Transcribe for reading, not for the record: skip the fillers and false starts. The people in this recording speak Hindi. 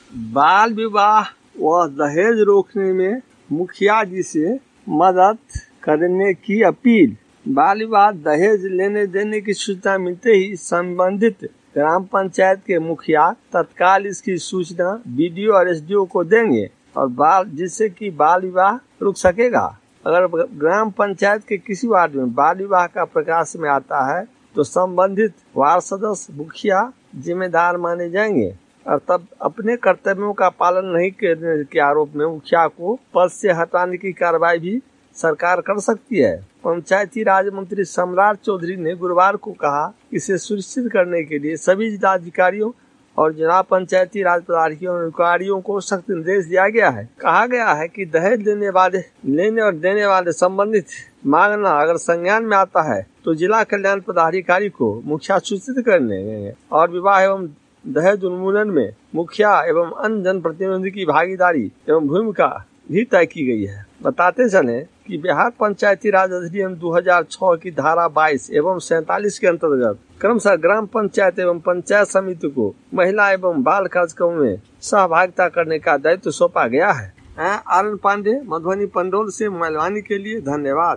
बाल विवाह व दहेज रोकने में मुखिया जी से मदद करने की अपील। बाल विवाह दहेज लेने देने की सूचना मिलते ही संबंधित ग्राम पंचायत के मुखिया तत्काल इसकी सूचना बीडीओ और एसडीओ को देंगे और जिससे कि बाल विवाह रुक सकेगा। अगर ग्राम पंचायत के किसी वार्ड में बाल विवाह का प्रकाश में आता है तो संबंधित वार्ड सदस्य मुखिया जिम्मेदार माने जाएंगे और तब अपने कर्तव्यों का पालन नहीं करने के आरोप में मुखिया को पद से हटाने की कार्रवाई भी सरकार कर सकती है। पंचायती राज मंत्री सम्राट चौधरी ने गुरुवार को कहा, इसे सुनिश्चित करने के लिए सभी जिलाधिकारियों और जिला पंचायती राज अधिकारियों को सख्त निर्देश दिया गया है। कहा गया है कि दहेज लेने और देने वाले संबंधित मांगना अगर संज्ञान में आता है तो जिला कल्याण पदाधिकारी को मुखिया सूचित करने और विवाह एवं दहेज उन्मूलन में मुखिया एवं अन्य जनप्रतिनिधि की भागीदारी एवं भूमिका भी तय की गई है। बताते चले कि बिहार पंचायती राज अधिनियम 2006 की धारा 22 एवं 47 के अंतर्गत क्रमशः ग्राम पंचायत एवं पंचायत समिति को महिला एवं बाल कार्यक्रमों में सहभागिता करने का दायित्व सौंपा गया है। आनंद पांडे, मधुबनी पंडोल से मोबाइल वाणी के लिए धन्यवाद।